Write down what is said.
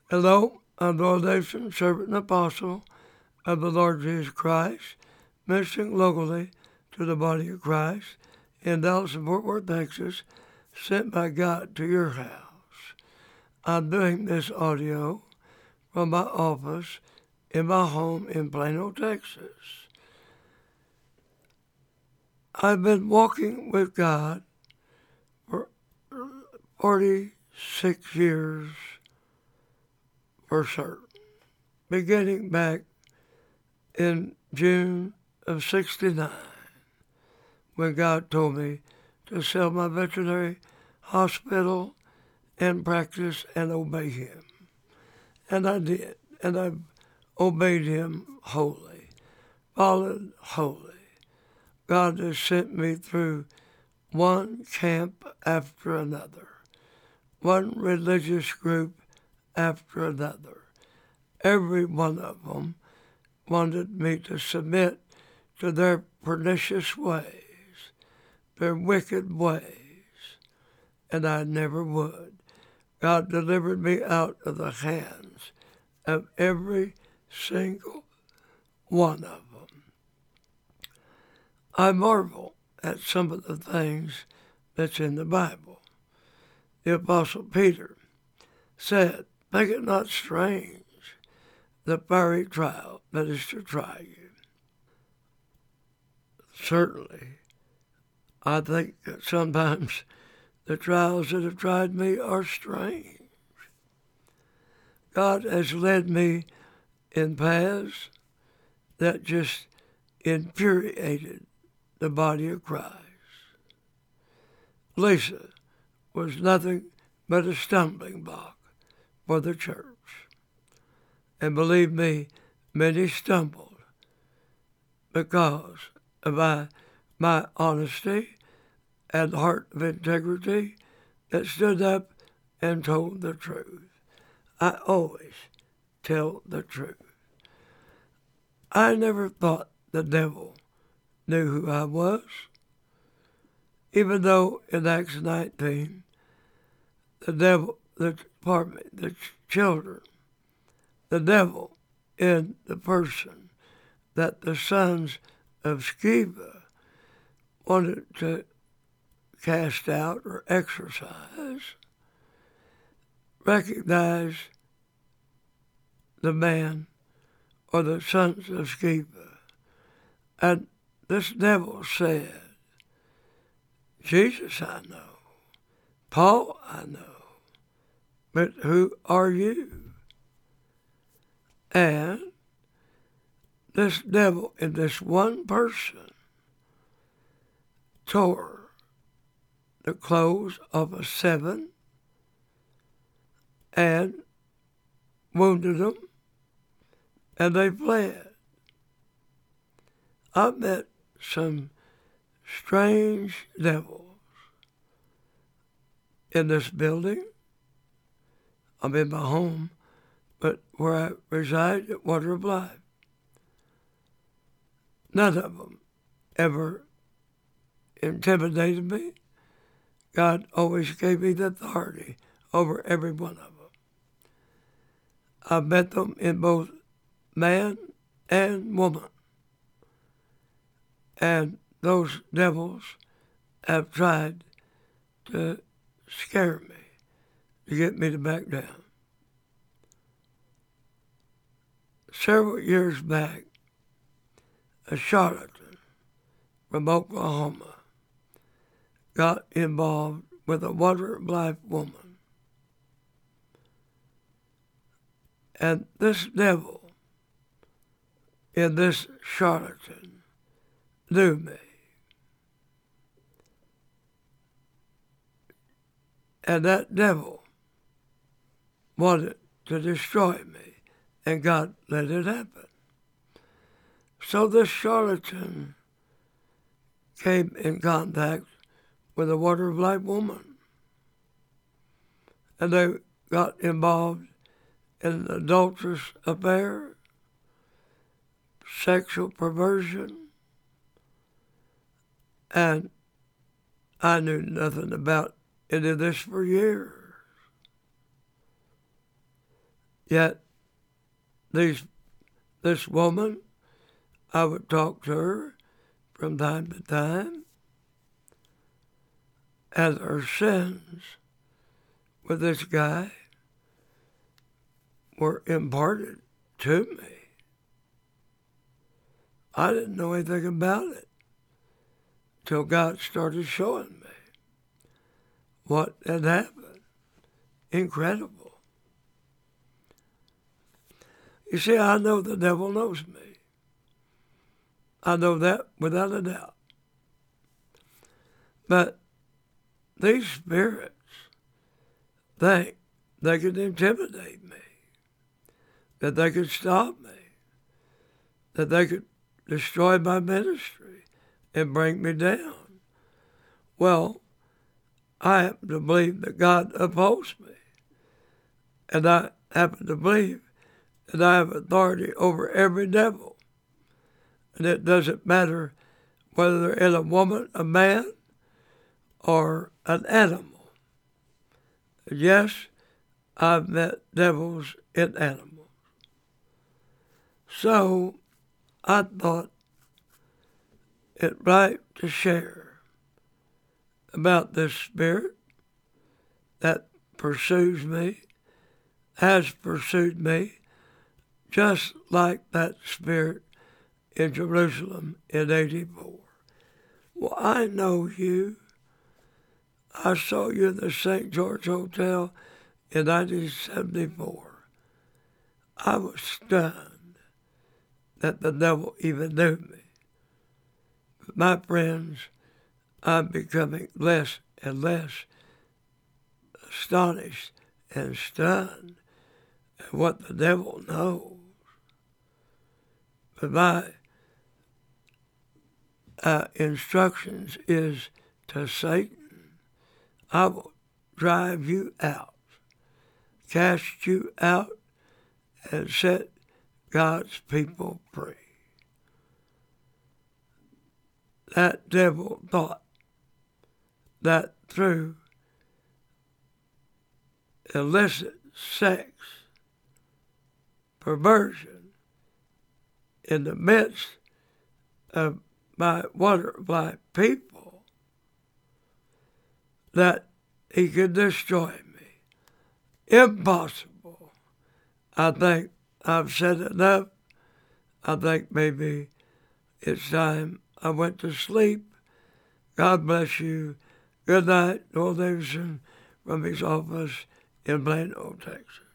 Hello, I'm Doyle Davidson, servant and apostle of the Lord Jesus Christ, ministering locally to the body of Christ in Dallas and Fort Worth, Texas, sent by God to your house. I'm doing this audio from my office in my home in Plano, Texas. I've been walking with God for 46 years for certain, beginning back in June of '69 when God told me to sell my veterinary hospital and practice and obey Him. And I did, and I obeyed Him wholly, followed wholly. God has sent me through one camp after another, one religious group after another. Every one of them wanted me to submit to their pernicious ways, their wicked ways, and I never would. God delivered me out of the hands of every single one of them. I marvel at some of the things that's in the Bible. The Apostle Peter said, "Think it not strange, the fiery trial that is to try you." Certainly, I think that sometimes the trials that have tried me are strange. God has led me in paths that just infuriated the body of Christ. Lisa was nothing but a stumbling block for the church. And believe me, many stumbled because of my honesty and heart of integrity that stood up and told the truth. I always tell the truth. I never thought the devil knew who I was, even though in Acts 19, the children, the devil in the person that the sons of Sceva wanted to cast out or exorcise, recognize the man or the sons of Sceva. And this devil said, "Jesus I know, Paul I know, but who are you?" And this devil in this one person tore the clothes of a 7 and wounded them, and they fled. I met some strange devils in this building. I'm in my home, but where I reside at Water of Life, none of them ever intimidated me. God always gave me the authority over every one of them. I've met them in both man and woman. And those devils have tried to scare me, to get me to back down. Several years back, a charlatan from Oklahoma got involved with a Water of Life woman. And this devil in this charlatan knew me. And that devil wanted to destroy me, and God let it happen. So this charlatan came in contact with a Water of Life woman, and they got involved in an adulterous affair, sexual perversion, and I knew nothing about any of this for years. Yet this woman, I would talk to her from time to time, and her sins with this guy were imparted to me. I didn't know anything about it till God started showing me what had happened. Incredible. You see, I know the devil knows me. I know that without a doubt. But these spirits think they could intimidate me, that they could stop me, that they could destroy my ministry and bring me down. Well, I happen to believe that God upholds me. And I happen to believe that I have authority over every devil. And it doesn't matter whether they're in a woman, a man, or an animal. Yes, I've met devils in animals. So I thought it right to share about this spirit that pursues me, has pursued me, just like that spirit in Jerusalem in 84. Well, I know you. I saw you in the St. George Hotel in 1974. I was stunned that the devil even knew me. But my friends, I'm becoming less and less astonished and stunned at what the devil knows. But my instructions is to Satan, I will drive you out, cast you out, and set God's people free. That devil thought that through illicit sex, perversion, in the midst of my wonderful people, that he could destroy me. Impossible. I think I've said enough. I think maybe it's time I went to sleep. God bless you. Good night, Noel Davidson from his office in Plano, Texas.